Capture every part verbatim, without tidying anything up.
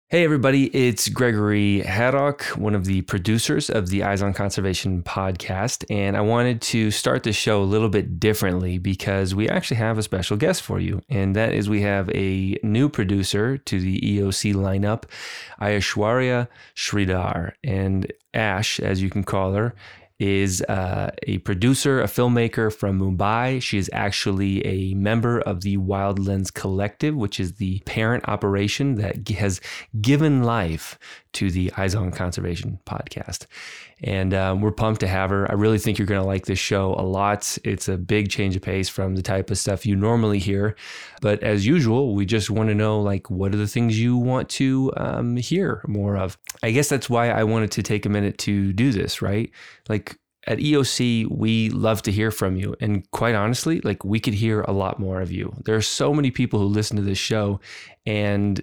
Hey everybody, it's Gregory Haddock, one of the producers of the Eyes on Conservation podcast, and I wanted to start the show a little bit differently because we actually have a special guest for you, and that is we have a new producer to the E O C lineup, Aishwarya Sridhar, and Ash, as you can call her, is uh, a producer, a filmmaker from Mumbai. She is actually a member of the Wildlands Collective, which is the parent operation that has given life to the Eyes on Conservation podcast. And um, we're pumped to have her. I really think you're going to like this show a lot. It's a big change of pace from the type of stuff you normally hear. But as usual, we just want to know, like, what are the things you want to um, hear more of? I guess that's why I wanted to take a minute to do this, right? Like, at E O C, we love to hear from you. And quite honestly, like, we could hear a lot more of you. There are so many people who listen to this show, and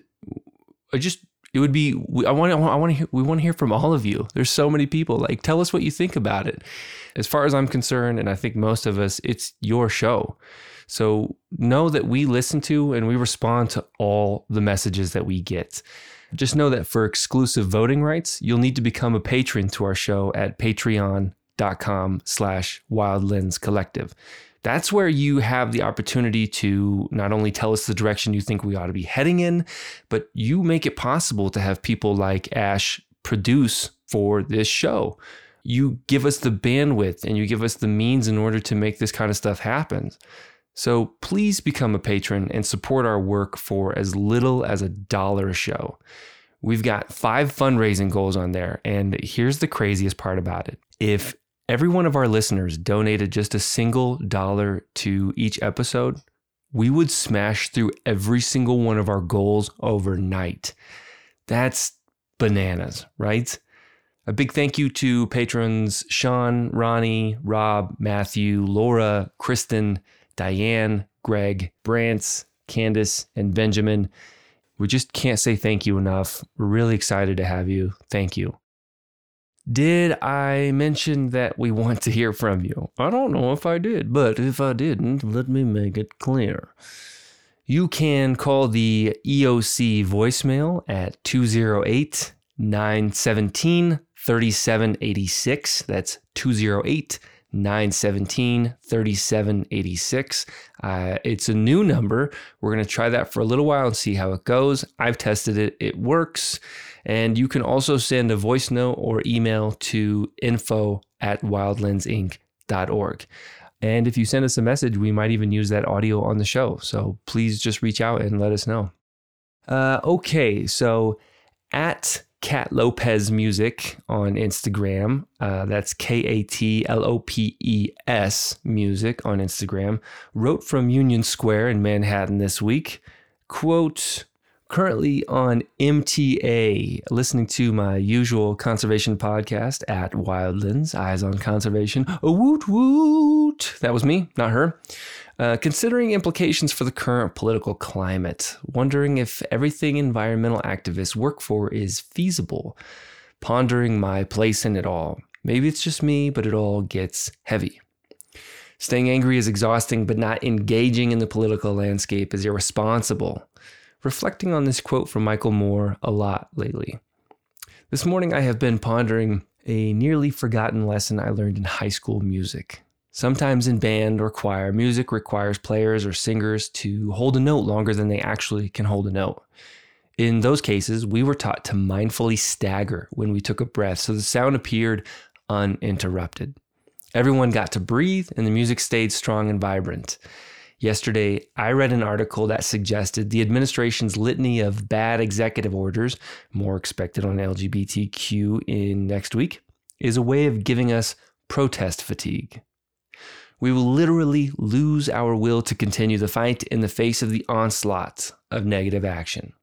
I just, it would be, I want to, I want to hear, we want to hear from all of you. There's so many people. Like, tell us what you think about it. As far as I'm concerned, and I think most of us, it's your show. So know that we listen to and we respond to all the messages that we get. Just know that for exclusive voting rights, you'll need to become a patron to our show at patreon.com slash Wildlands Collective. That's where you have the opportunity to not only tell us the direction you think we ought to be heading in, but you make it possible to have people like Ash produce for this show. You give us the bandwidth and you give us the means in order to make this kind of stuff happen. So please become a patron and support our work for as little as a dollar a show. We've got five fundraising goals on there, and here's the craziest part about it. If every one of our listeners donated just a single dollar to each episode, we would smash through every single one of our goals overnight. That's bananas, right? A big thank you to patrons Sean, Ronnie, Rob, Matthew, Laura, Kristen, Diane, Greg, Brantz, Candace, and Benjamin. We just can't say thank you enough. We're really excited to have you. Thank you. Did I mention that we want to hear from you? I don't know if I did, but if I didn't, let me make it clear. You can call the E O C voicemail at two oh eight, nine one seven, three seven eight six. That's two oh eight, nine one seven, three seven eight six. Uh, it's a new number. We're going to try that for a little while and see how it goes. I've tested it. It works. And you can also send a voice note or email to info at wildlandsinc dot org. And if you send us a message, we might even use that audio on the show. So please just reach out and let us know. Uh, okay, so at Kat Lopez Music on Instagram, uh, that's K A T L O P E S Music on Instagram, wrote from Union Square in Manhattan this week, quote, currently on M T A, listening to my usual conservation podcast at Wildlands, Eyes on Conservation. A woot woot. That was me, not her. Uh, considering implications for the current political climate, wondering if everything environmental activists work for is feasible, pondering my place in it all. Maybe it's just me, but it all gets heavy. Staying angry is exhausting, but not engaging in the political landscape is irresponsible. Reflecting on this quote from Michael Moore a lot lately. This morning I have been pondering a nearly forgotten lesson I learned in high school music. Sometimes in band or choir, music requires players or singers to hold a note longer than they actually can hold a note. In those cases, we were taught to mindfully stagger when we took a breath so the sound appeared uninterrupted. Everyone got to breathe and the music stayed strong and vibrant. Yesterday, I read an article that suggested the administration's litany of bad executive orders, more expected on L G B T Q in next week, is a way of giving us protest fatigue. We will literally lose our will to continue the fight in the face of the onslaught of negative action.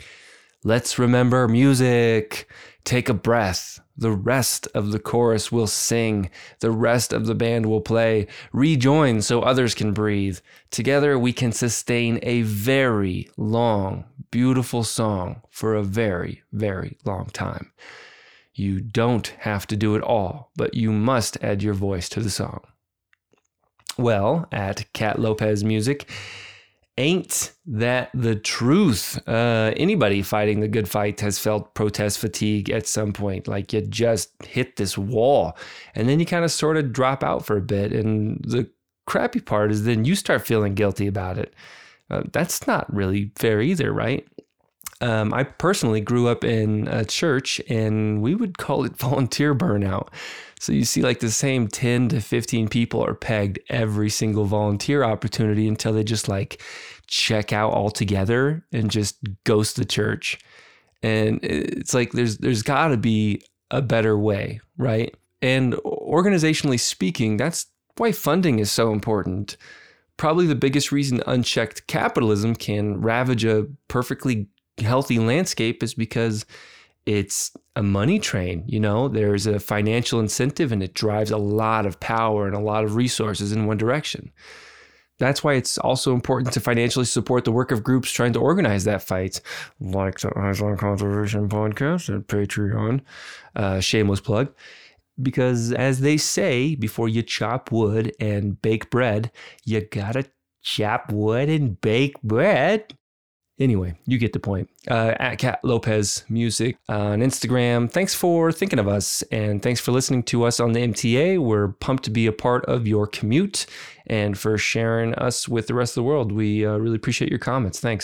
Let's remember music. Take a breath. The rest of the chorus will sing. The rest of the band will play. Rejoin so others can breathe. Together we can sustain a very long, beautiful song for a very, very long time. You don't have to do it all, but you must add your voice to the song. Well, at Kat Lopez Music, Ain't that the truth? Uh, anybody fighting the good fight has felt protest fatigue at some point. Like you just hit this wall and then you kind of sort of drop out for a bit. And the crappy part is then you start feeling guilty about it. Uh, that's not really fair either, right? Um, I personally grew up in a church and we would call it volunteer burnout. So you see like the same ten to fifteen people are pegged every single volunteer opportunity until they just like check out altogether and just ghost the church. And it's like there's there's got to be a better way, right? And organizationally speaking, that's why funding is so important. Probably the biggest reason unchecked capitalism can ravage a perfectly healthy landscape is because it's a money train. You know, there's a financial incentive and it drives a lot of power and a lot of resources in one direction. That's why it's also important to financially support the work of groups trying to organize that fight, like the Eyes on Conservation podcast at Patreon. Uh, shameless plug. Because as they say, before you chop wood and bake bread, you gotta chop wood and bake bread. Anyway, you get the point. Uh, at Cat Lopez Music on Instagram. Thanks for thinking of us and thanks for listening to us on the M T A. We're pumped to be a part of your commute and for sharing us with the rest of the world. We uh, really appreciate your comments. Thanks.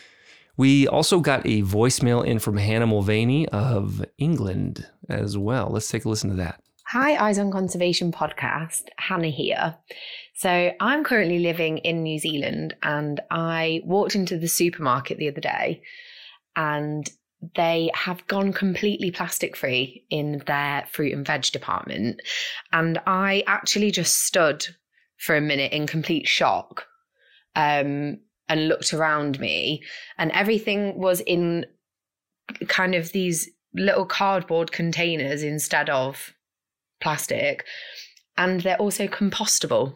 We also got a voicemail in from Hannah Mulvaney of England as well. Let's take a listen to that. Hi, Eyes on Conservation podcast. Hannah here. So I'm currently living in New Zealand and I walked into the supermarket the other day and they have gone completely plastic free in their fruit and veg department. And I actually just stood for a minute in complete shock um, and looked around me and everything was in kind of these little cardboard containers instead of plastic. And they're also compostable.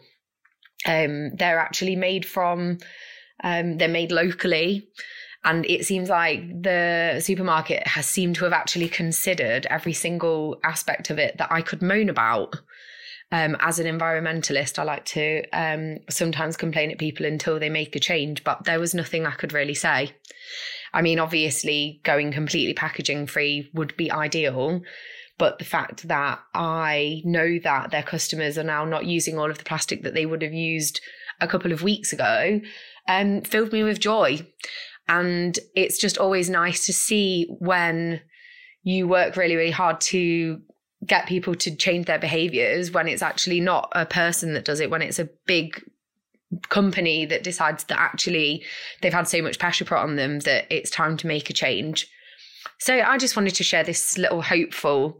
Um, they're actually made from, um, they're made locally. And it seems like the supermarket has seemed to have actually considered every single aspect of it that I could moan about. Um, as an environmentalist, I like to um, sometimes complain at people until they make a change, but there was nothing I could really say. I mean, obviously going completely packaging free would be ideal. But the fact that I know that their customers are now not using all of the plastic that they would have used a couple of weeks ago um, filled me with joy. And it's just always nice to see when you work really, really hard to get people to change their behaviors when it's actually not a person that does it, when it's a big company that decides that actually they've had so much pressure put on them that it's time to make a change. So I just wanted to share this little hopeful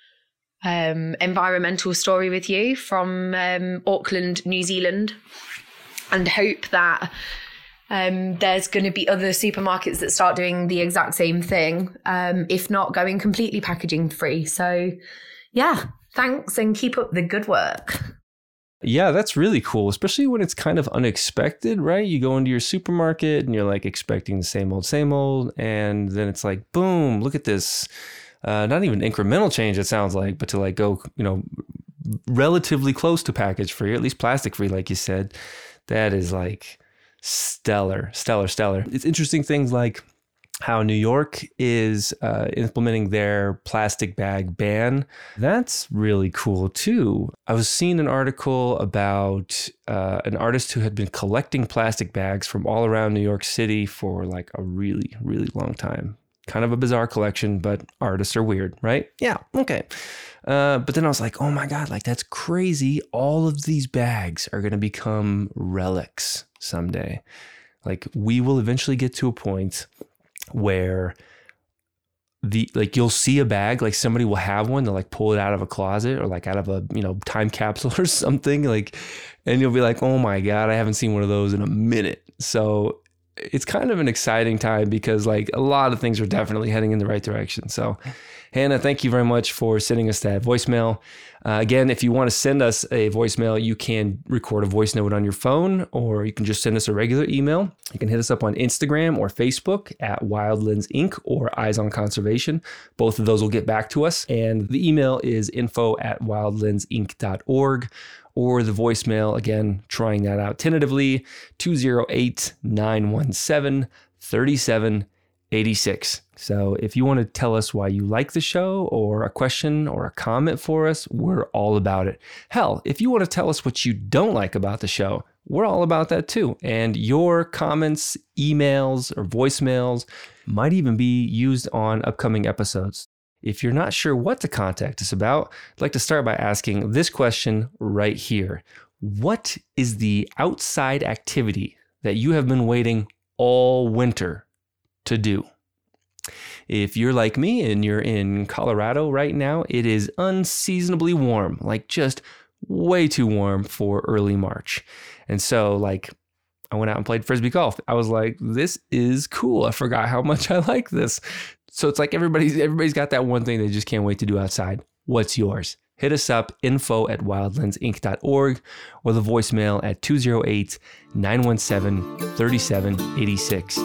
um, environmental story with you from um, Auckland, New Zealand, and hope that um, there's going to be other supermarkets that start doing the exact same thing, um, if not going completely packaging free. So yeah, thanks and keep up the good work. Yeah, that's really cool, especially when it's kind of unexpected, right? You go into your supermarket and you're like expecting the same old, same old. And then it's like, boom, look at this. Uh, not even incremental change, it sounds like, but to like go, you know, relatively close to package free, or at least plastic free, like you said. That is like stellar, stellar, stellar. It's interesting things like how New York is uh, implementing their plastic bag ban. That's really cool too. I was seeing an article about uh, an artist who had been collecting plastic bags from all around New York City for like a really, really long time. Kind of a bizarre collection, but artists are weird, right? Yeah, okay. Uh, but then I was like, oh my God, like that's crazy. All of these bags are going to become relics someday. Like we will eventually get to a point where the like you'll see a bag, like somebody will have one, they'll like pull it out of a closet or like out of a, you know, time capsule or something, like, and you'll be like, oh my God, I haven't seen one of those in a minute. So it's kind of an exciting time because like a lot of things are definitely heading in the right direction. So Hannah, thank you very much for sending us that voicemail. Uh, again, if you want to send us a voicemail, you can record a voice note on your phone, or you can just send us a regular email. You can hit us up on Instagram or Facebook at Wildlands Incorporated or Eyes on Conservation. Both of those will get back to us. And the email is info at wildlands inc dot org. or the voicemail, again, trying that out tentatively, two oh eight, nine one seven, three seven eight six. So if you want to tell us why you like the show or a question or a comment for us, we're all about it. Hell, if you want to tell us what you don't like about the show, we're all about that too. And your comments, emails, or voicemails might even be used on upcoming episodes. If you're not sure what to contact us about, I'd like to start by asking this question right here. What is the outside activity that you have been waiting all winter to do? If you're like me and you're in Colorado right now, it is unseasonably warm, like just way too warm for early March. And so like I went out and played Frisbee golf. I was like, this is cool. I forgot how much I like this. So it's like everybody's everybody's got that one thing they just can't wait to do outside. What's yours? Hit us up, info at wildlands inc dot org, or the voicemail at two oh eight, nine one seven, three seven eight six.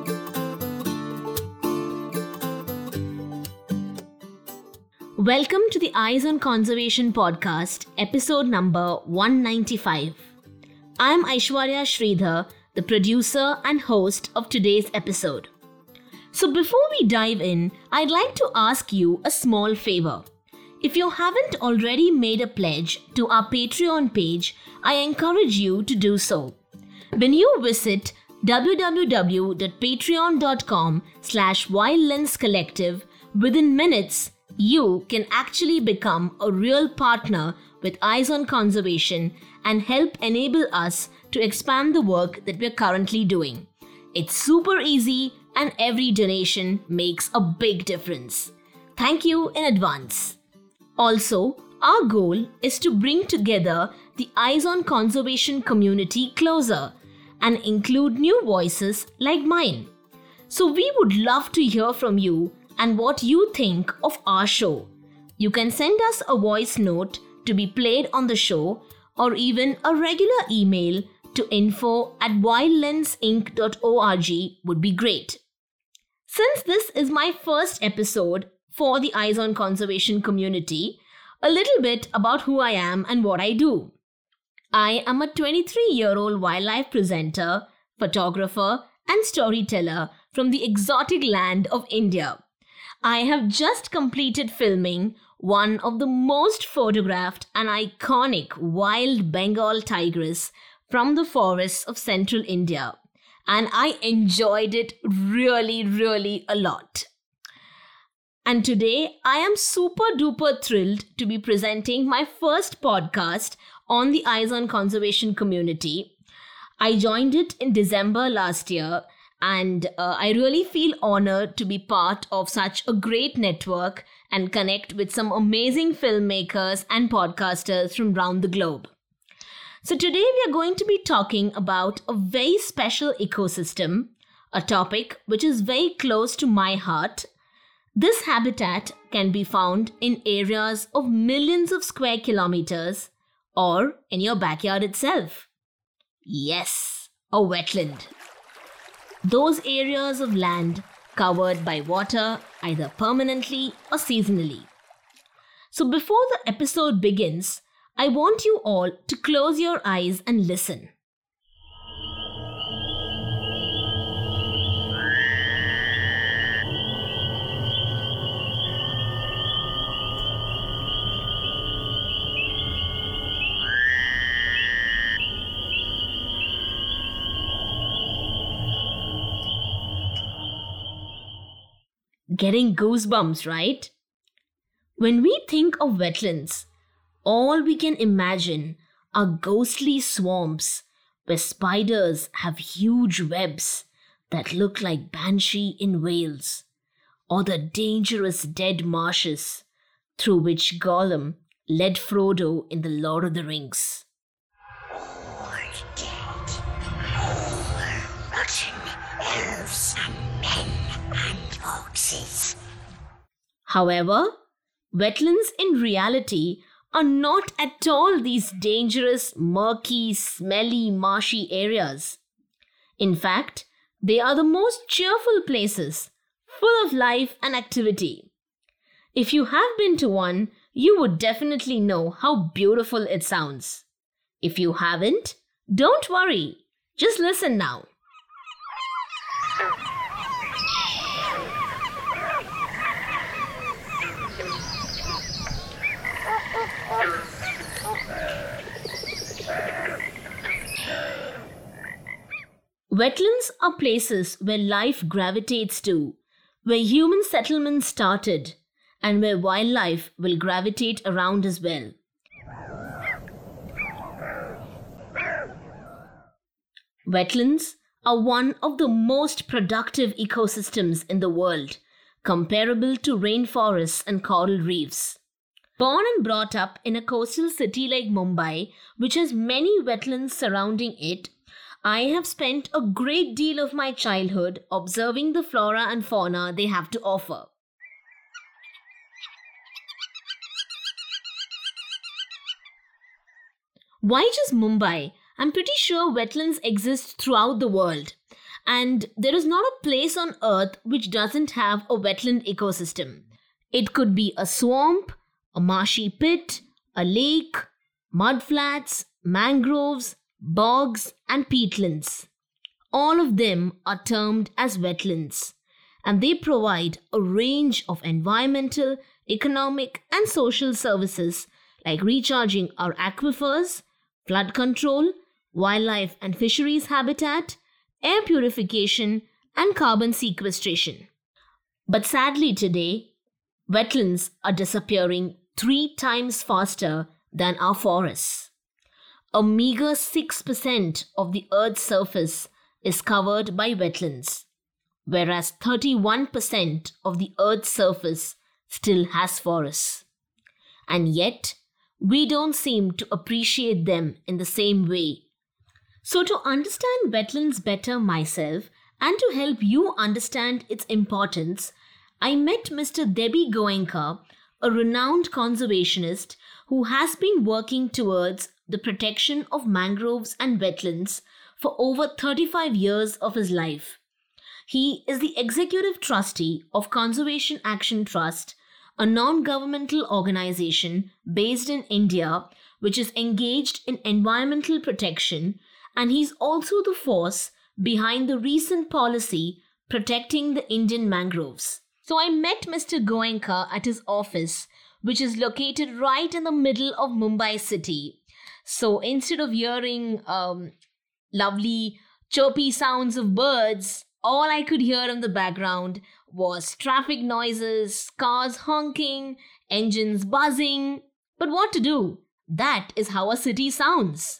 Welcome to the Eyes on Conservation podcast, episode number one ninety-five. I'm Aishwarya Sridhar, the producer and host of today's episode. So before we dive in, I'd like to ask you a small favor. If you haven't already made a pledge to our Patreon page, I encourage you to do so. When you visit w w w dot patreon dot com slash wildlands collective, within minutes, you can actually become a real partner with Eyes on Conservation and help enable us to expand the work that we're currently doing. It's super easy and every donation makes a big difference. Thank you in advance. Also, our goal is to bring together the Eyes on Conservation community closer and include new voices like mine. So we would love to hear from you and what you think of our show. You can send us a voice note to be played on the show or even a regular email to info at wildlands inc dot org would be great. Since this is my first episode for the Eyes on Conservation community, a little bit about who I am and what I do. I am a twenty-three-year-old wildlife presenter, photographer, and storyteller from the exotic land of India. I have just completed filming one of the most photographed and iconic wild Bengal tigers from the forests of central India, and I enjoyed it really, really a lot. And today I am super duper thrilled to be presenting my first podcast on the Eyes on Conservation community. I joined it in December last year, and uh, I really feel honored to be part of such a great network and connect with some amazing filmmakers and podcasters from around the globe. So today we are going to be talking about a very special ecosystem, a topic which is very close to my heart. This habitat can be found in areas of millions of square kilometers or in your backyard itself. Yes, a wetland. Those areas of land covered by water either permanently or seasonally. So before the episode begins, I want you all to close your eyes and listen. Getting goosebumps, right? When we think of wetlands, all we can imagine are ghostly swamps where spiders have huge webs that look like Banshee in Wales, or the dangerous dead marshes through which Gollum led Frodo in The Lord of the Rings. All dead, all rotting elves and men and orcs. However, wetlands in reality are not at all these dangerous, murky, smelly, marshy areas. In fact, they are the most cheerful places, full of life and activity. If you have been to one, you would definitely know how beautiful it sounds. If you haven't, don't worry. Just listen now. Wetlands are places where life gravitates to, where human settlements started, and where wildlife will gravitate around as well. Wetlands are one of the most productive ecosystems in the world, comparable to rainforests and coral reefs. Born and brought up in a coastal city like Mumbai, which has many wetlands surrounding it, I have spent a great deal of my childhood observing the flora and fauna they have to offer. Why just Mumbai? I'm pretty sure wetlands exist throughout the world, and there is not a place on earth which doesn't have a wetland ecosystem. It could be a swamp, a marshy pit, a lake, mudflats, mangroves, bogs and peatlands. All of them are termed as wetlands, and they provide a range of environmental, economic and social services like recharging our aquifers, flood control, wildlife and fisheries habitat, air purification and carbon sequestration. But sadly today, wetlands are disappearing three times faster than our forests. A meager six percent of the Earth's surface is covered by wetlands, whereas thirty-one percent of the Earth's surface still has forests. And yet, we don't seem to appreciate them in the same way. So to understand wetlands better myself and to help you understand its importance, I met Mister Debbie Goenka, a renowned conservationist who has been working towards the protection of mangroves and wetlands for over thirty-five years of his life. He is the executive trustee of Conservation Action Trust, a non-governmental organization based in India which is engaged in environmental protection, and he's also the force behind the recent policy protecting the Indian mangroves. So I met Mister Goenka at his office, which is located right in the middle of Mumbai city. So instead of hearing um, lovely chirpy sounds of birds, all I could hear in the background was traffic noises, cars honking, engines buzzing. But what to do? That is how a city sounds.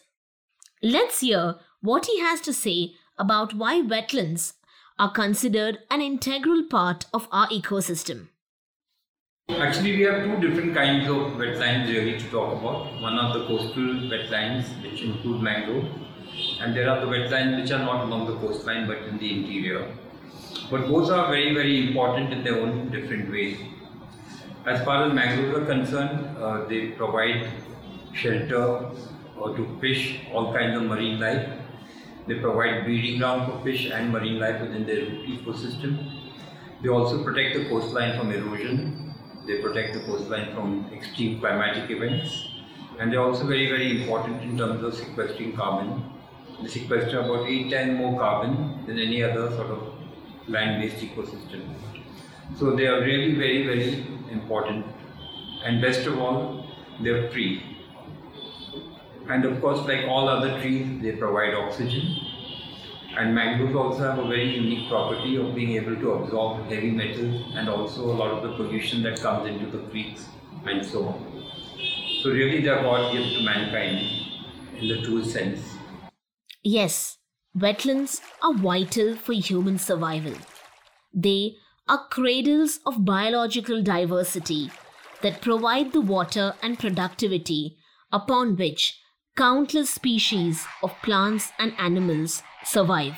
Let's hear what he has to say about why wetlands are considered an integral part of our ecosystem. Actually, we have two different kinds of wetlands really to talk about. One are the coastal wetlands, which include mangrove, and there are the wetlands which are not along the coastline but in the interior. But both are very, very important in their own different ways. As far as mangroves are concerned, uh, they provide shelter uh, to fish, all kinds of marine life. They provide breeding ground for fish and marine life within their ecosystem. They also protect the coastline from erosion. They protect the coastline from extreme climatic events. And they're also very, very important in terms of sequestering carbon. They sequester about eight times more carbon than any other sort of land-based ecosystem. So they are really very, very important. And best of all, they're free. And of course, like all other trees, they provide oxygen. And mangroves also have a very unique property of being able to absorb heavy metals and also a lot of the pollution that comes into the creeks and so on. So really they are God gift to mankind in the true sense. Yes, wetlands are vital for human survival. They are cradles of biological diversity that provide the water and productivity upon which countless species of plants and animals survive.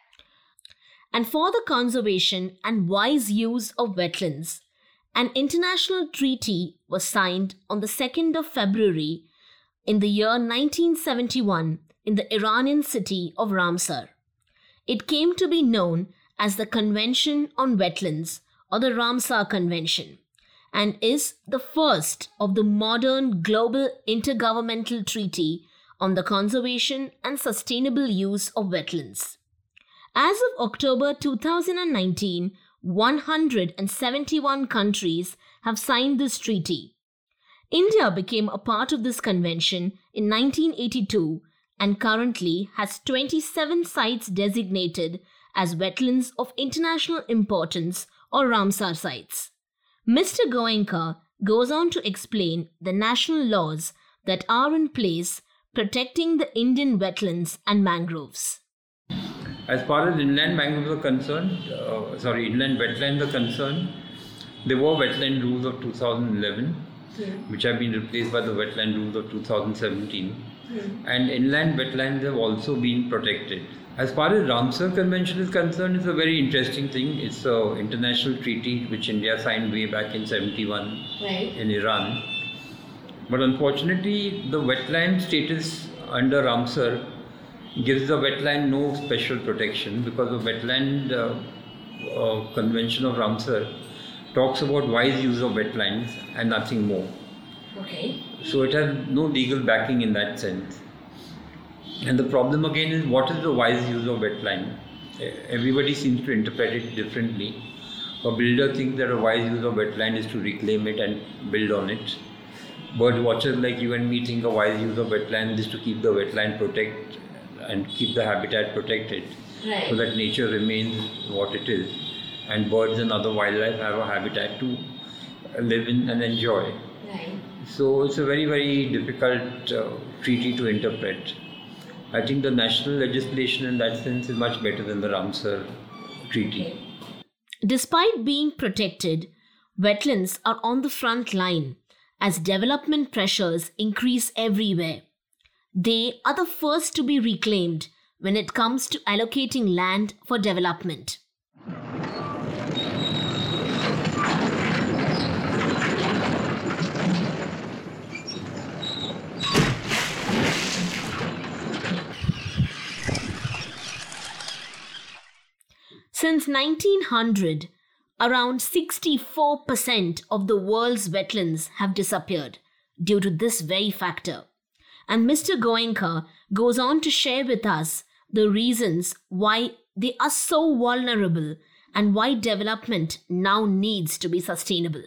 And for the conservation and wise use of wetlands, an international treaty was signed on the second of February in the year nineteen seventy-one in the Iranian city of Ramsar. It came to be known as the Convention on Wetlands or the Ramsar Convention, and is the first of the modern global intergovernmental treaty on the conservation and sustainable use of wetlands. As of October two thousand nineteen, one hundred seventy-one countries have signed this treaty. India became a part of this convention in nineteen eighty-two and currently has twenty-seven sites designated as wetlands of international importance or Ramsar sites. Mister Goenka goes on to explain the national laws that are in place protecting the Indian wetlands and mangroves. As far as inland mangroves are concerned, uh, sorry, inland wetlands are concerned, there were wetland rules of two thousand eleven, yeah. which have been replaced by the wetland rules of two thousand seventeen. Yeah. And inland wetlands have also been protected. As far as Ramsar Convention is concerned, it's a very interesting thing. It's an international treaty which India signed way back in seventy-one right. in Iran. But unfortunately, the wetland status under Ramsar gives the wetland no special protection because the wetland uh, uh, convention of Ramsar talks about wise use of wetlands and nothing more. Okay. So it has no legal backing in that sense. And the problem again is what is the wise use of wetland? Everybody seems to interpret it differently. A builder thinks that a wise use of wetland is to reclaim it and build on it. Bird watchers like you and me think a wise use of wetland is to keep the wetland protected and keep the habitat protected right. so that nature remains what it is and birds and other wildlife have a habitat to live in and enjoy. Right. So it's a very, very difficult uh, treaty to interpret. I think the national legislation in that sense is much better than the Ramsar treaty. Okay. Despite being protected, wetlands are on the front line as development pressures increase everywhere. They are the first to be reclaimed when it comes to allocating land for development. Since nineteen hundred, around sixty-four percent of the world's wetlands have disappeared due to this very factor. And Mister Goenka goes on to share with us the reasons why they are so vulnerable and why development now needs to be sustainable.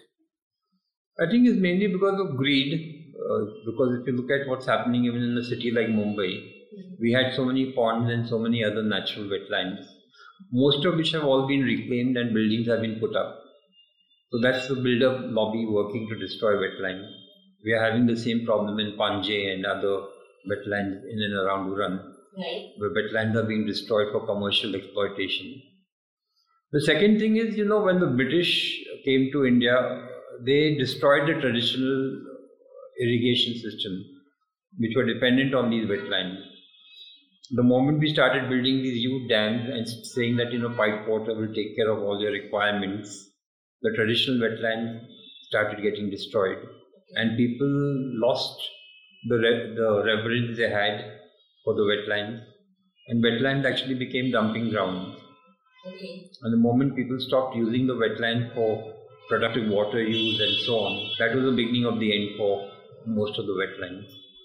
I think it's mainly because of greed, uh, because if you look at what's happening even in a city like Mumbai, we had so many ponds and so many other natural wetlands, most of which have all been reclaimed and buildings have been put up. So that's the builder lobby working to destroy wetlands. We are having the same problem in Panjay and other wetlands in and around Uran, right. where wetlands are being destroyed for commercial exploitation. The second thing is, you know, when the British came to India, they destroyed the traditional irrigation system, which were dependent on these wetlands. The moment we started building these huge dams and saying that, you know, pipe water will take care of all your requirements, the traditional wetlands started getting destroyed. And people lost the, re- the reverence they had for the wetlands. And wetlands actually became dumping grounds. Okay. And the moment people stopped using the wetland for productive water use and so on, that was the beginning of the end for most of the wetlands.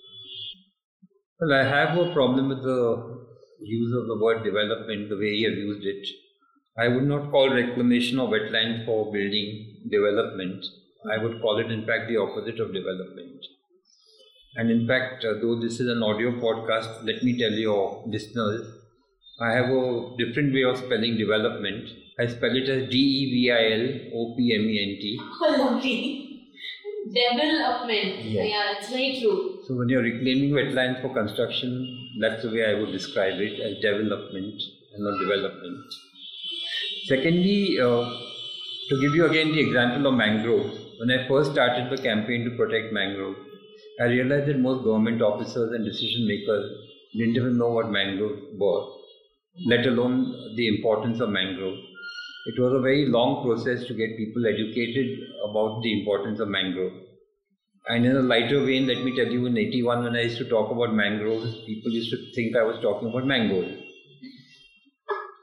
Well, I have a problem with the use of the word development, the way you have used it. I would not call reclamation of wetlands for building development. I would call it, in fact, the opposite of development. And in fact, uh, though this is an audio podcast, let me tell your listeners, I have a different way of spelling development. I spell it as D E V I L O P M E N T. Oh, lovely. Development. Yeah. yeah, that's very true. So when you're reclaiming wetlands for construction, that's the way I would describe it, as development and not development. Secondly, uh, to give you again the example of mangroves, when I first started the campaign to protect mangroves, I realized that most government officers and decision makers didn't even know what mangroves were, let alone the importance of mangroves. It was a very long process to get people educated about the importance of mangroves. And in a lighter vein, let me tell you, in eighty-one, when I used to talk about mangroves, people used to think I was talking about mangoes.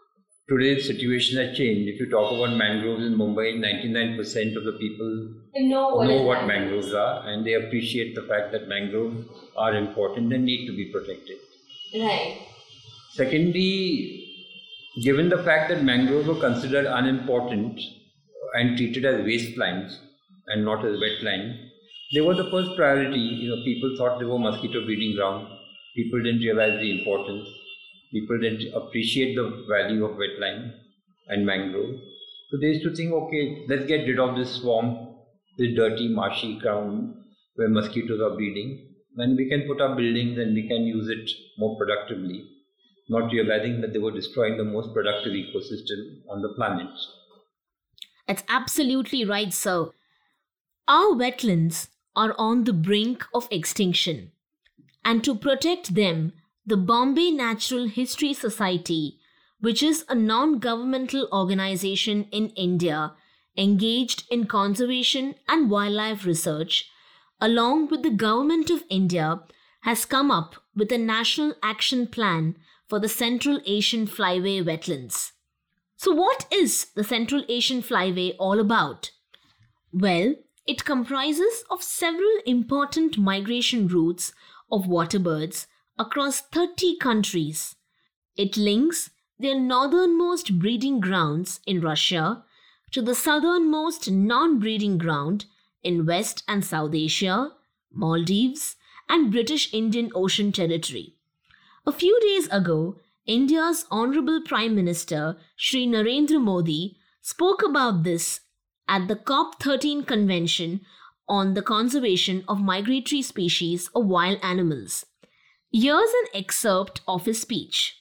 today's situation has changed. If you talk about mangroves in Mumbai, ninety-nine percent of the people know what, know what mangroves are, and they appreciate the fact that mangroves are important and need to be protected. Right. Secondly, given the fact that mangroves were considered unimportant and treated as wastelands and not as wetlands, they were the first priority. You know, people thought they were mosquito breeding ground. People didn't realize the importance. People didn't appreciate the value of wetland and mangrove. So they used to think, okay, let's get rid of this swamp, this dirty, marshy ground where mosquitoes are breeding. And we can put up buildings and we can use it more productively, not realizing that they were destroying the most productive ecosystem on the planet. That's absolutely right, sir. Our wetlands are on the brink of extinction. And to protect them, the Bombay Natural History Society, which is a non-governmental organization in India engaged in conservation and wildlife research, along with the Government of India, has come up with a national action plan for the Central Asian Flyway wetlands. So what is the Central Asian Flyway all about? Well, it comprises of several important migration routes of waterbirds across thirty countries. It links their northernmost breeding grounds in Russia to the southernmost non-breeding ground in West and South Asia, Maldives, and British Indian Ocean Territory. A few days ago, India's Honorable Prime Minister Shri Narendra Modi spoke about this at the COP thirteen convention on the conservation of migratory species of wild animals. Here's an excerpt of his speech.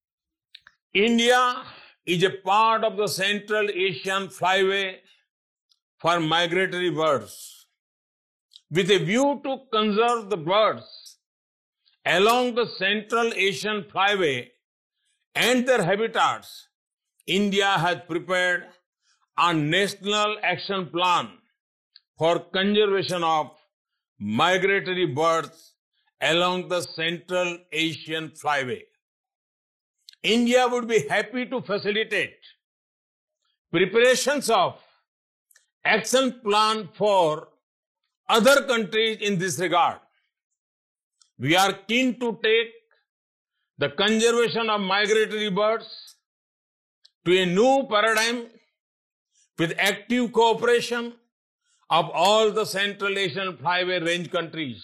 India is a part of the Central Asian Flyway for migratory birds. With a view to conserve the birds along the Central Asian Flyway and their habitats, India has prepared a national action plan for conservation of migratory birds along the Central Asian Flyway. India would be happy to facilitate preparations of action plan for other countries in this regard. We are keen to take the conservation of migratory birds to a new paradigm with active cooperation of all the Central Asian Flyway range countries.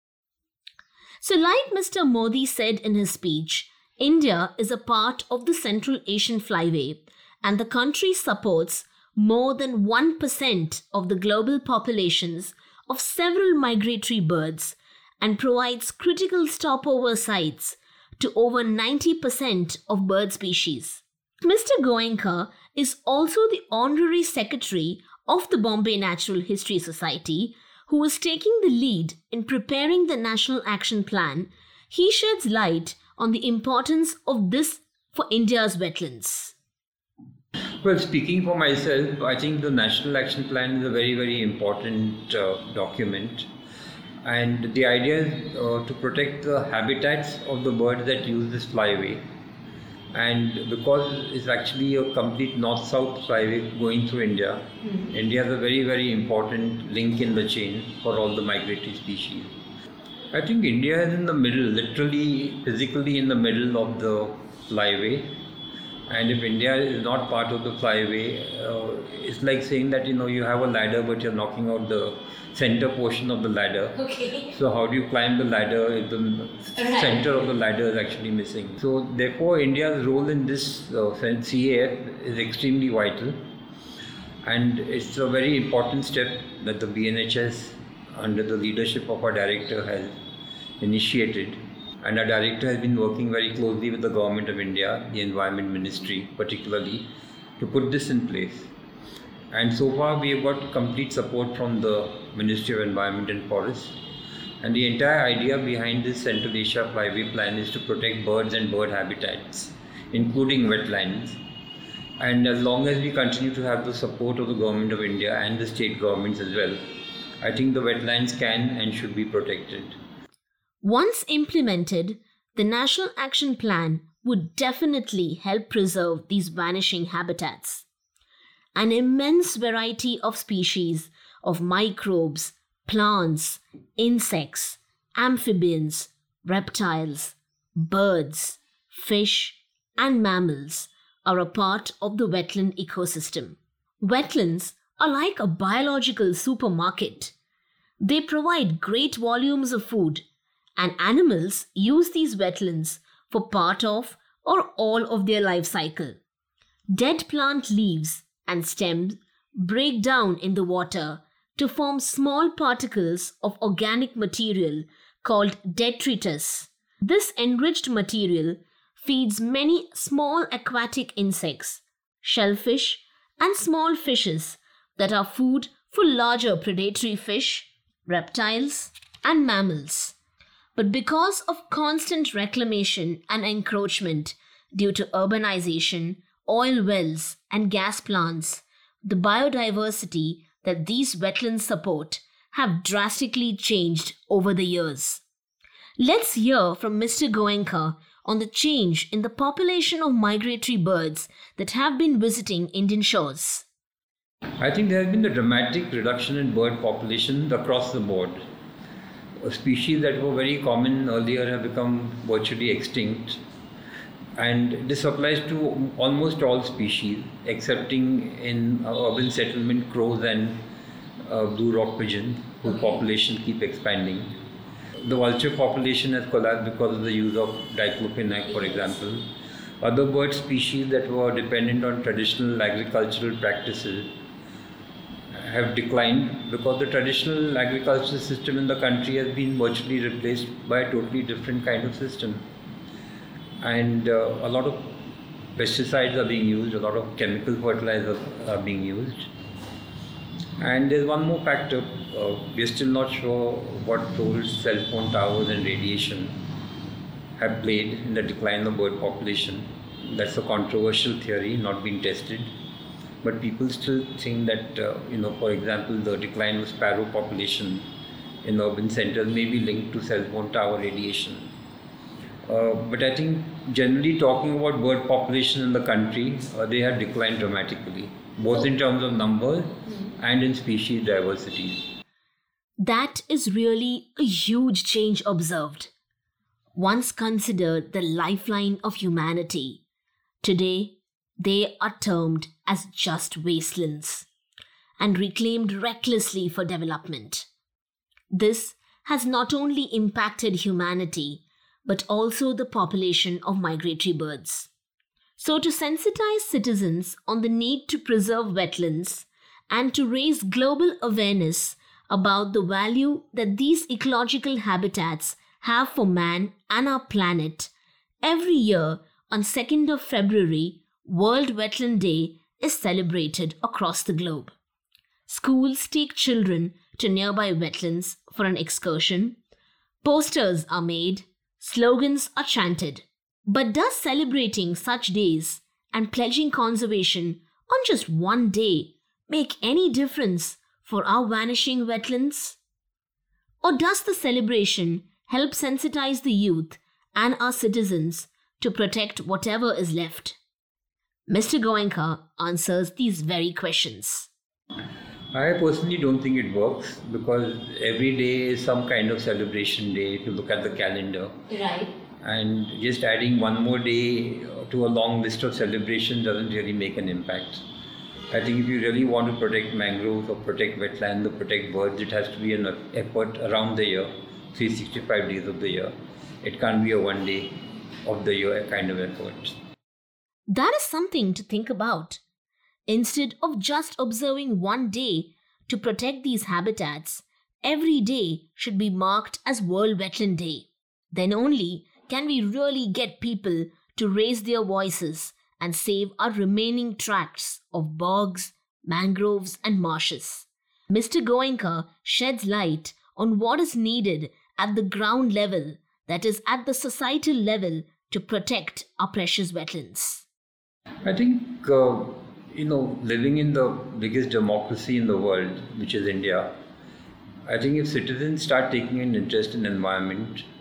So like Mister Modi said in his speech, India is a part of the Central Asian Flyway and the country supports more than one percent of the global populations of several migratory birds and provides critical stopover sites to over ninety percent of bird species. Mister Goenka is also the Honorary Secretary of the Bombay Natural History Society, who is taking the lead in preparing the National Action Plan. He sheds light on the importance of this for India's wetlands. Well, speaking for myself, I think the National Action Plan is a very, very important uh, document. And the idea is uh, to protect the habitats of the birds that use this flyway. And because it's actually a complete north-south flyway going through India, mm-hmm. India is a very, very important link in the chain for all the migratory species. I think India is in the middle, literally, physically in the middle of the flyway. And if India is not part of the flyway, uh, it's like saying that, you know, you have a ladder but you're knocking out the center portion of the ladder. Okay. So how do you climb the ladder if the right. center of the ladder is actually missing? So therefore India's role in this uh, C A F is extremely vital. And it's a very important step that the B N H S under the leadership of our director has initiated. And our director has been working very closely with the Government of India, the Environment Ministry particularly, to put this in place. And so far we have got complete support from the Ministry of Environment and Forests. And the entire idea behind this Central Asia Flyway plan is to protect birds and bird habitats, including wetlands. And as long as we continue to have the support of the Government of India and the state governments as well, I think the wetlands can and should be protected. Once implemented, the National Action Plan would definitely help preserve these vanishing habitats. An immense variety of species of microbes, plants, insects, amphibians, reptiles, birds, fish, and mammals are a part of the wetland ecosystem. Wetlands are like a biological supermarket. They provide great volumes of food, and animals use these wetlands for part of or all of their life cycle. Dead plant leaves and stems break down in the water to form small particles of organic material called detritus. This enriched material feeds many small aquatic insects, shellfish, and small fishes that are food for larger predatory fish, reptiles, and mammals. But because of constant reclamation and encroachment due to urbanization, oil wells, and gas plants, the biodiversity that these wetlands support have drastically changed over the years. Let's hear from Mister Goenka on the change in the population of migratory birds that have been visiting Indian shores. I think there has been a dramatic reduction in bird populations across the board. Species that were very common earlier have become virtually extinct, and this applies to almost all species, excepting in uh, urban settlement crows and uh, blue rock pigeon, whose populations keep expanding. The vulture population has collapsed because of the use of diclofenac, for example. Other bird species that were dependent on traditional agricultural practices have declined because the traditional agricultural system in the country has been virtually replaced by a totally different kind of system. And uh, a lot of pesticides are being used, a lot of chemical fertilizers are being used. And there's one more factor. Uh, we're still not sure what role cell phone towers and radiation have played in the decline of bird population. That's a controversial theory, not being tested. But people still think that, uh, you know, for example, the decline of sparrow population in urban centers may be linked to cell phone tower radiation. Uh, but I think generally talking about bird population in the country, uh, they have declined dramatically, both in terms of numbers and in species diversity. That is really a huge change observed. Once considered the lifeline of humanity, today they are termed as just wastelands and reclaimed recklessly for development. This has not only impacted humanity, but also the population of migratory birds. So to sensitize citizens on the need to preserve wetlands and to raise global awareness about the value that these ecological habitats have for man and our planet, every year on second of February, World Wetland Day is celebrated across the globe. Schools take children to nearby wetlands for an excursion. Posters are made, slogans are chanted. But does celebrating such days and pledging conservation on just one day make any difference for our vanishing wetlands? Or does the celebration help sensitize the youth and our citizens to protect whatever is left? Mister Goenka answers these very questions. I personally don't think it works because every day is some kind of celebration day if you look at the calendar. Right. And just adding one more day to a long list of celebrations doesn't really make an impact. I think if you really want to protect mangroves or protect wetlands or protect birds, it has to be an effort around the year, three hundred sixty-five days of the year. It can't be a one day of the year kind of effort. That is something to think about. Instead of just observing one day to protect these habitats, every day should be marked as World Wetland Day. Then only can we really get people to raise their voices and save our remaining tracts of bogs, mangroves, and marshes. Mister Goenka sheds light on what is needed at the ground level, that is, at the societal level, to protect our precious wetlands. I think, uh, you know, living in the biggest democracy in the world, which is India, I think if citizens start taking an interest in environment,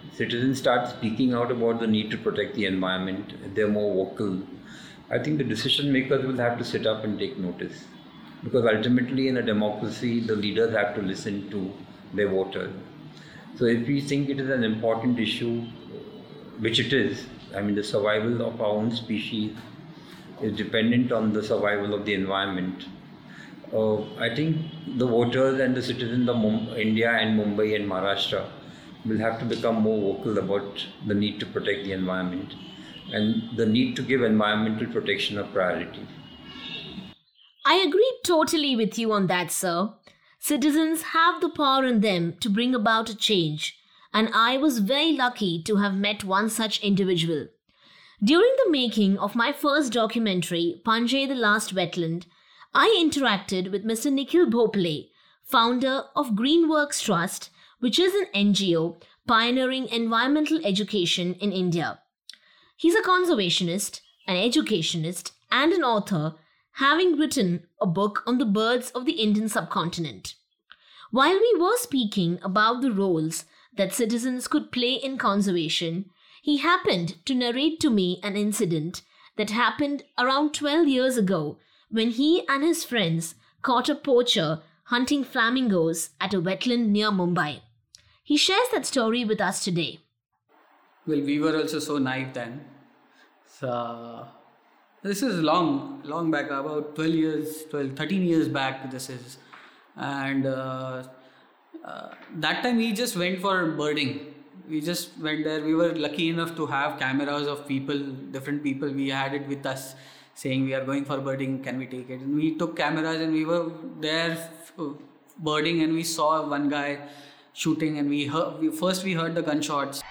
citizens start speaking out about the need to protect the environment, they're more vocal, I think the decision makers will have to sit up and take notice. Because ultimately in a democracy, the leaders have to listen to their voters. So if we think it is an important issue, which it is, I mean the survival of our own species is dependent on the survival of the environment. Uh, I think the voters and the citizens of Mum- India and Mumbai and Maharashtra will have to become more vocal about the need to protect the environment and the need to give environmental protection a priority. I agree totally with you on that, sir. Citizens have the power in them to bring about a change, and I was very lucky to have met one such individual. During the making of my first documentary, Panjay the Last Wetland, I interacted with Mister Nikhil Bhopale, founder of Greenworks Trust, which is an N G O pioneering environmental education in India. He's a conservationist, an educationist, and an author, having written a book on the birds of the Indian subcontinent. While we were speaking about the roles that citizens could play in conservation, he happened to narrate to me an incident that happened around twelve years ago when he and his friends caught a poacher hunting flamingos at a wetland near Mumbai. He shares that story with us today. Well, we were also so naive then. So, this is long, long back, about twelve years, twelve, thirteen years back this is. And uh, uh, that time we just went for birding. We just went there. We were lucky enough to have cameras of people, different people. We had it with us saying we are going for birding, can we take it? And we took cameras and we were there f- birding and we saw one guy shooting and we heard, we, first we heard the gunshots.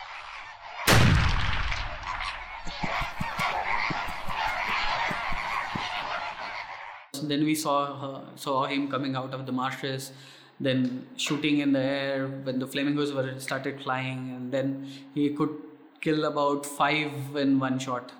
Then we saw her, saw him coming out of the marshes, then shooting in the air when the flamingos were started flying, and then he could kill about five in one shot.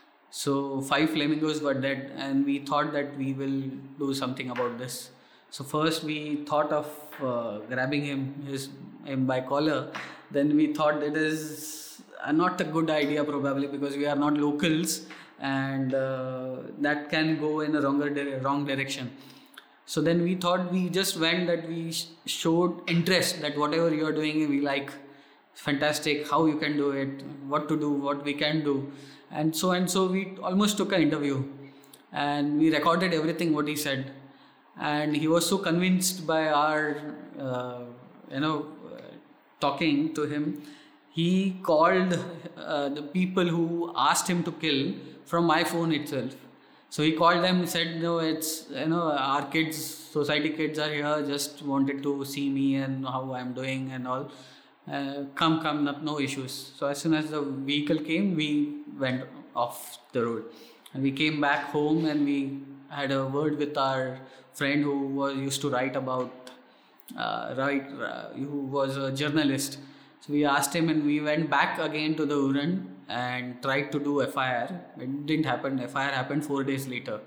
So five flamingos were dead, and we thought that we will do something about this. So first we thought of uh, grabbing him, his him by collar. Then we thought it is uh, not a good idea probably because we are not locals, and uh, that can go in a wronger di- wrong direction. So then we thought we just went that we sh- showed interest that whatever you are doing we like, fantastic, how you can do it, what to do, what we can do, and so and so we almost took an interview and we recorded everything what he said, and he was so convinced by our uh, you know uh, talking to him. He called uh, the people who asked him to kill from my phone itself. So he called them and said, no, it's, you know, our kids, society kids are here, just wanted to see me and how I'm doing and all. Uh, come, come, no, no issues. So as soon as the vehicle came, we went off the road. And we came back home and we had a word with our friend who was used to write about, uh, write, uh, who was a journalist. So we asked him and we went back again to the Uran and tried to do F I R. It didn't happen. F I R happened four days later.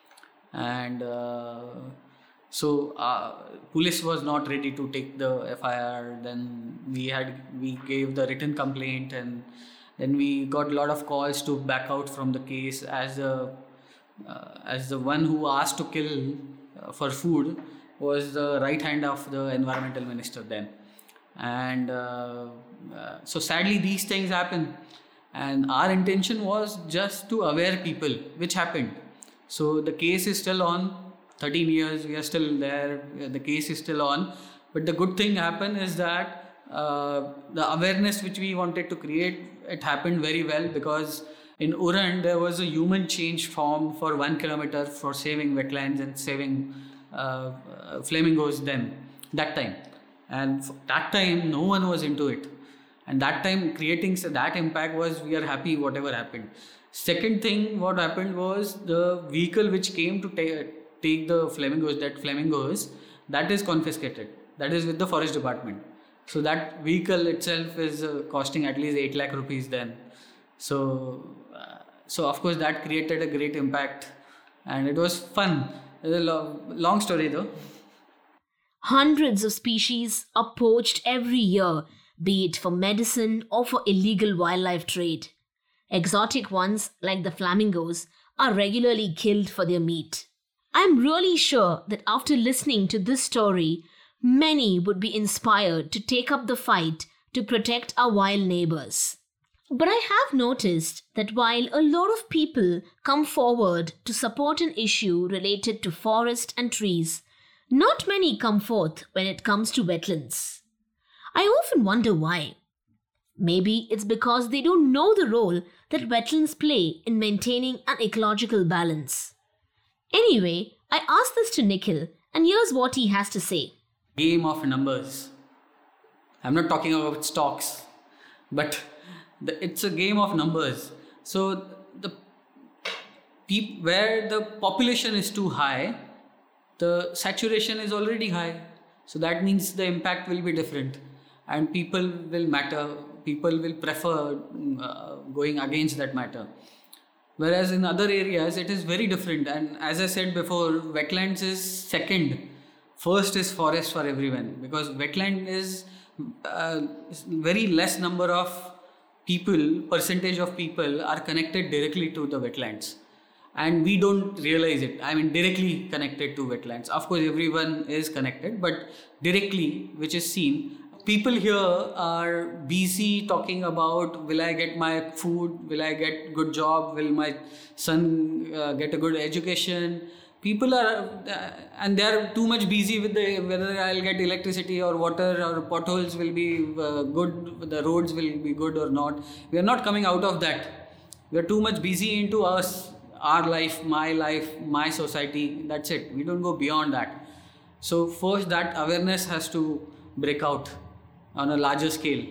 And uh, so uh, police was not ready to take the F I R. Then we had we gave the written complaint, and then we got a lot of calls to back out from the case as a uh, as the one who asked to kill uh, for food was the right hand of the environmental minister then. And uh, uh, so sadly these things happen, and our intention was just to aware people, which happened. So the case is still on, thirteen years we are still there, the case is still on, but the good thing happened is that uh, the awareness which we wanted to create, it happened very well, because in Uran there was a human change formed for one kilometer for saving wetlands and saving uh, uh, flamingos then, that time. And that time, no one was into it. And that time, creating that impact was, we are happy whatever happened. Second thing, what happened was the vehicle which came to ta- take the flamingos, that flamingos, that is confiscated. That is with the forest department. So that vehicle itself is uh, costing at least eight lakh rupees then. So, uh, so of course that created a great impact. And it was fun. It was a lo- long story though. Hundreds of species are poached every year be it for medicine or for illegal wildlife trade. Exotic ones, like the flamingos, are regularly killed for their meat. I'm really sure that after listening to this story, many would be inspired to take up the fight to protect our wild neighbors. But I have noticed that while a lot of people come forward to support an issue related to forest and trees, not many come forth when it comes to wetlands. I often wonder why. Maybe it's because they don't know the role that wetlands play in maintaining an ecological balance. Anyway, I asked this to Nikhil, and here's what he has to say. Game of numbers. I'm not talking about stocks, but the, it's a game of numbers. So the peop, where the population is too high, the saturation is already high. So that means the impact will be different, and people will matter. People will prefer uh, going against that matter. Whereas in other areas, it is very different. And as I said before, wetlands is second. First is forest for everyone, because wetland is uh, very less number of people, percentage of people are connected directly to the wetlands. And we don't realize it. I mean, directly connected to wetlands. Of course, everyone is connected, but directly, which is seen. People here are busy talking about, will I get my food, will I get good job, will my son uh, get a good education. People are, uh, and they are too much busy with the whether I'll get electricity or water or potholes will be uh, good, the roads will be good or not. We are not coming out of that. We are too much busy into us, our life, my life, my society. That's it. We don't go beyond that. So first, that awareness has to break out on a larger scale.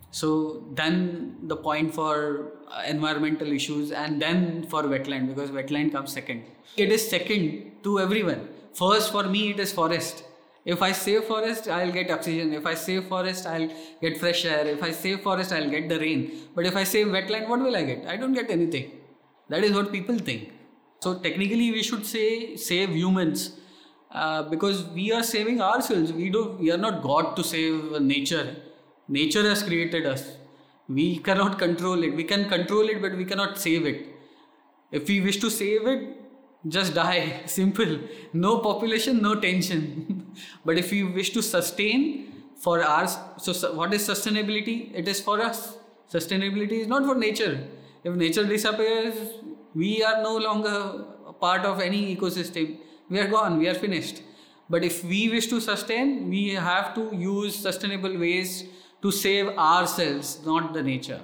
So then the point for environmental issues, and then for wetland, because wetland comes second. It is second to everyone. First for me, it is forest. If I save forest, I'll get oxygen. If I save forest, I'll get fresh air. If I save forest, I'll get the rain. But if I save wetland, what will I get? I don't get anything. That is what people think. So technically we should say save humans. Uh, because we are saving ourselves. We don't. We are not God to save nature. Nature has created us. We cannot control it. We can control it, but we cannot save it. If we wish to save it, just die. Simple. No population, no tension. But if we wish to sustain for ours, so what is sustainability? It is for us. Sustainability is not for nature. If nature disappears, we are no longer a part of any ecosystem. We are gone, we are finished. But if we wish to sustain, we have to use sustainable ways to save ourselves, not the nature.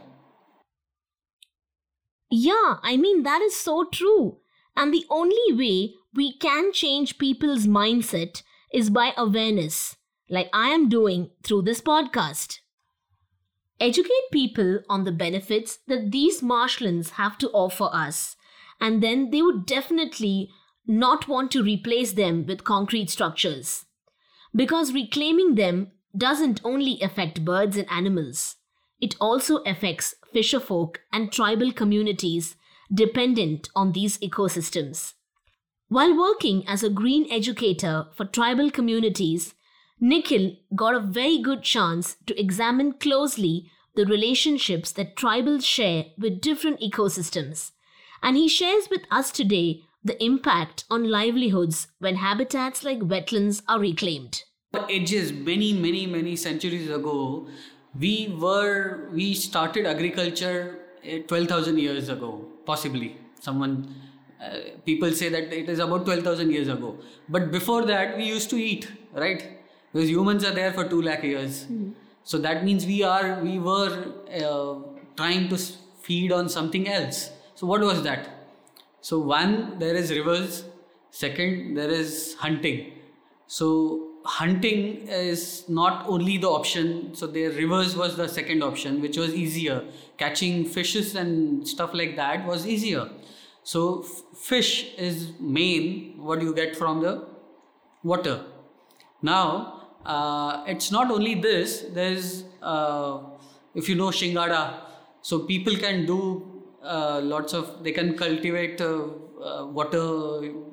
Yeah, I mean, that is so true. And the only way we can change people's mindset is by awareness, like I am doing through this podcast. Educate people on the benefits that these marshlands have to offer us, and then they would definitely not want to replace them with concrete structures. Because reclaiming them doesn't only affect birds and animals, it also affects fisherfolk and tribal communities dependent on these ecosystems. While working as a green educator for tribal communities, Nikhil got a very good chance to examine closely the relationships that tribals share with different ecosystems. And he shares with us today the impact on livelihoods when habitats like wetlands are reclaimed. Ages, many, many, many centuries ago, we were, we started agriculture twelve thousand years ago, possibly. Someone, uh, people say that it is about twelve thousand years ago. But before that, we used to eat, right? Because humans are there for two lakh years. Mm-hmm. So that means we are, we were uh, trying to feed on something else. So what was that? So one, there is rivers. Second, there is hunting. So hunting is not only the option. So the rivers was the second option, which was easier. Catching fishes and stuff like that was easier. So f- fish is main what you get from the water. Now, uh, it's not only this. There's, uh, if you know Shingada, so people can do Uh, lots of, they can cultivate uh, uh, water, uh,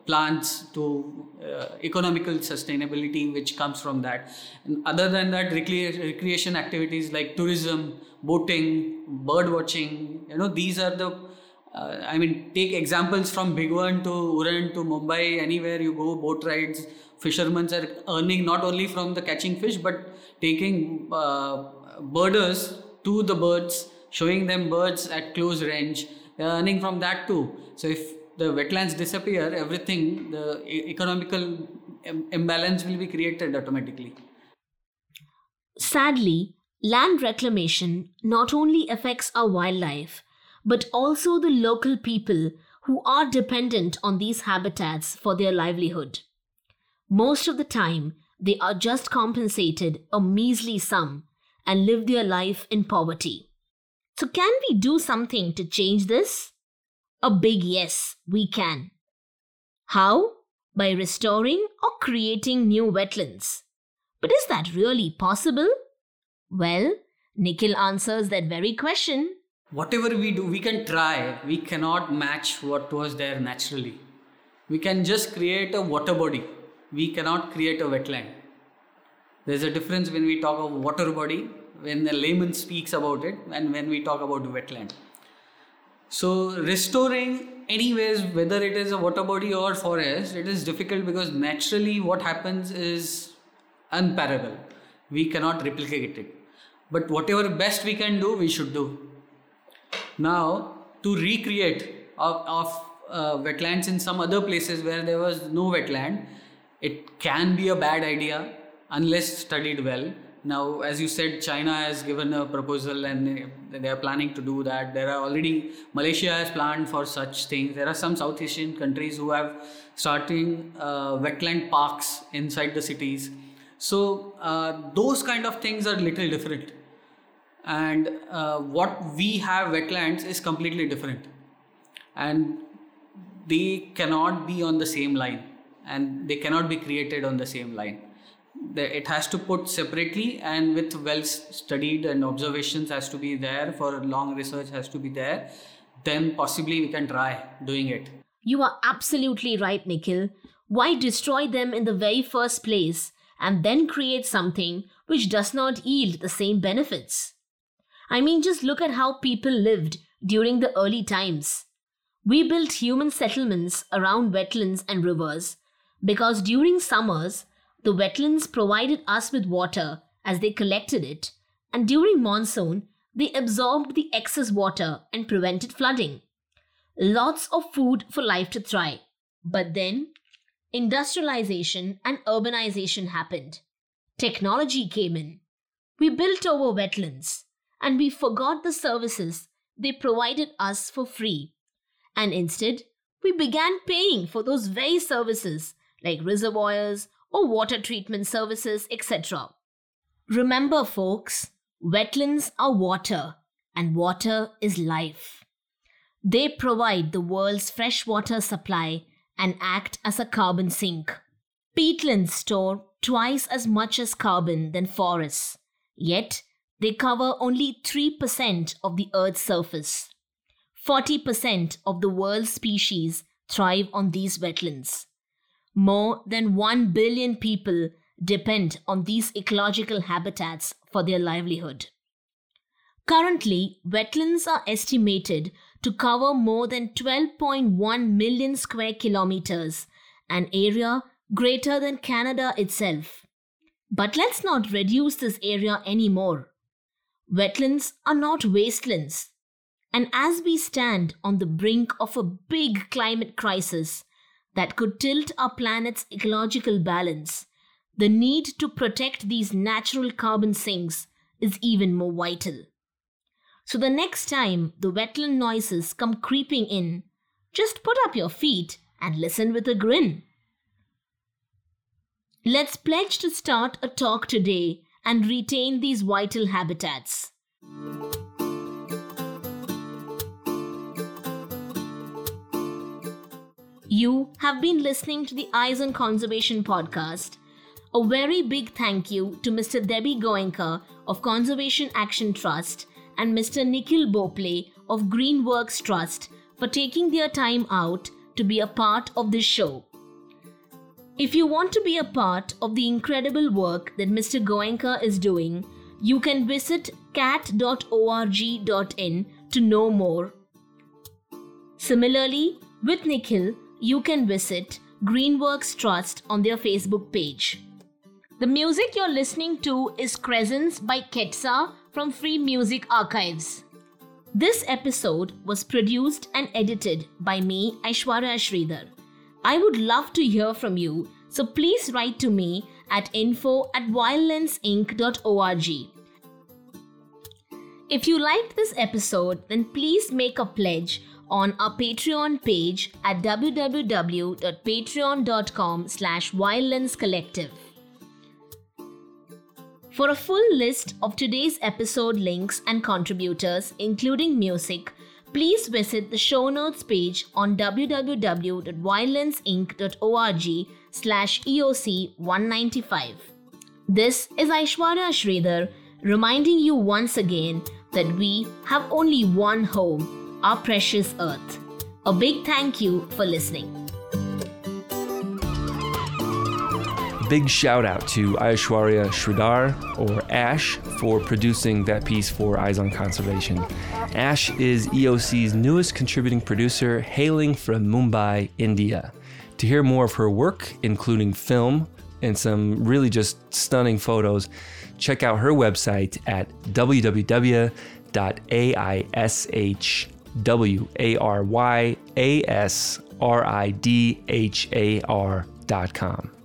plants to uh, economical sustainability which comes from that. And other than that, recre- recreation activities like tourism, boating, bird watching, you know, these are the, uh, I mean, take examples from Bhigwan to Uran to Mumbai, anywhere you go, boat rides, fishermen are earning not only from the catching fish, but taking uh, birders to the birds, showing them birds at close range. They are earning from that too. So if the wetlands disappear, everything, the e- economical im- imbalance will be created automatically. Sadly, land reclamation not only affects our wildlife, but also the local people who are dependent on these habitats for their livelihood. Most of the time, they are just compensated a measly sum and live their life in poverty. So can we do something to change this? A big yes, we can. How? By restoring or creating new wetlands. But is that really possible? Well, Nikhil answers that very question. Whatever we do, we can try. We cannot match what was there naturally. We can just create a water body. We cannot create a wetland. There's a difference when we talk of water body, when the layman speaks about it, and when we talk about wetland. So restoring anyways, whether it is a water body or forest, it is difficult because naturally what happens is unparalleled. We cannot replicate it. But whatever best we can do, we should do. Now, to recreate of, of uh, wetlands in some other places where there was no wetland, it can be a bad idea unless studied well. Now, as you said, China has given a proposal and they are planning to do that. There are already, Malaysia has planned for such things. There are some South Asian countries who have starting uh, wetland parks inside the cities. So, uh, those kind of things are little different. And uh, what we have wetlands is completely different. And they cannot be on the same line. And they cannot be created on the same line. It has to put separately and with well studied and observations has to be there, for long research has to be there. Then possibly we can try doing it. You are absolutely right, Nikhil. Why destroy them in the very first place and then create something which does not yield the same benefits? I mean, just look at how people lived during the early times. We built human settlements around wetlands and rivers because during summers, the wetlands provided us with water as they collected it, and during monsoon, they absorbed the excess water and prevented flooding. Lots of food for life to thrive. But then, industrialization and urbanization happened. Technology came in. We built over wetlands, and we forgot the services they provided us for free. And instead, we began paying for those very services like reservoirs, or water treatment services, et cetera. Remember, folks, wetlands are water, and water is life. They provide the world's freshwater supply and act as a carbon sink. Peatlands store twice as much as carbon than forests, yet they cover only three percent of the Earth's surface. forty percent of the world's species thrive on these wetlands. More than one billion people depend on these ecological habitats for their livelihood. Currently, wetlands are estimated to cover more than twelve point one million square kilometers, an area greater than Canada itself. But let's not reduce this area anymore. Wetlands are not wastelands. And as we stand on the brink of a big climate crisis that could tilt our planet's ecological balance, the need to protect these natural carbon sinks is even more vital. So the next time the wetland noises come creeping in, just put up your feet and listen with a grin. Let's pledge to start a talk today and retain these vital habitats. You have been listening to the Eyes on Conservation podcast. A very big thank you to Mister Debbie Goenka of Conservation Action Trust and Mister Nikhil Bople of Greenworks Trust for taking their time out to be a part of this show. If you want to be a part of the incredible work that Mister Goenka is doing, you can visit cat dot org dot in to know more. Similarly, with Nikhil, you can visit Greenworks Trust on their Facebook page. The music you're listening to is Crescents by Ketsa from Free Music Archives. This episode was produced and edited by me, Aishwarya Sridhar. I would love to hear from you, so please write to me at info at wildlens inc dot org. If you liked this episode, then please make a pledge on our Patreon page at w w w dot patreon dot com slash wildlens collective. For a full list of today's episode links and contributors, including music, please visit the show notes page on w w w dot wildlens inc dot org slash E O C one ninety-five. This is Aishwarya Sridhar reminding you once again that we have only one home, our precious Earth. A big thank you for listening. Big shout out to Aishwarya Sridhar, or Ash, for producing that piece for Eyes on Conservation. Ash is E O C's newest contributing producer, hailing from Mumbai, India. To hear more of her work, including film and some really just stunning photos, check out her website at w w w dot aishwarya sridhar dot com.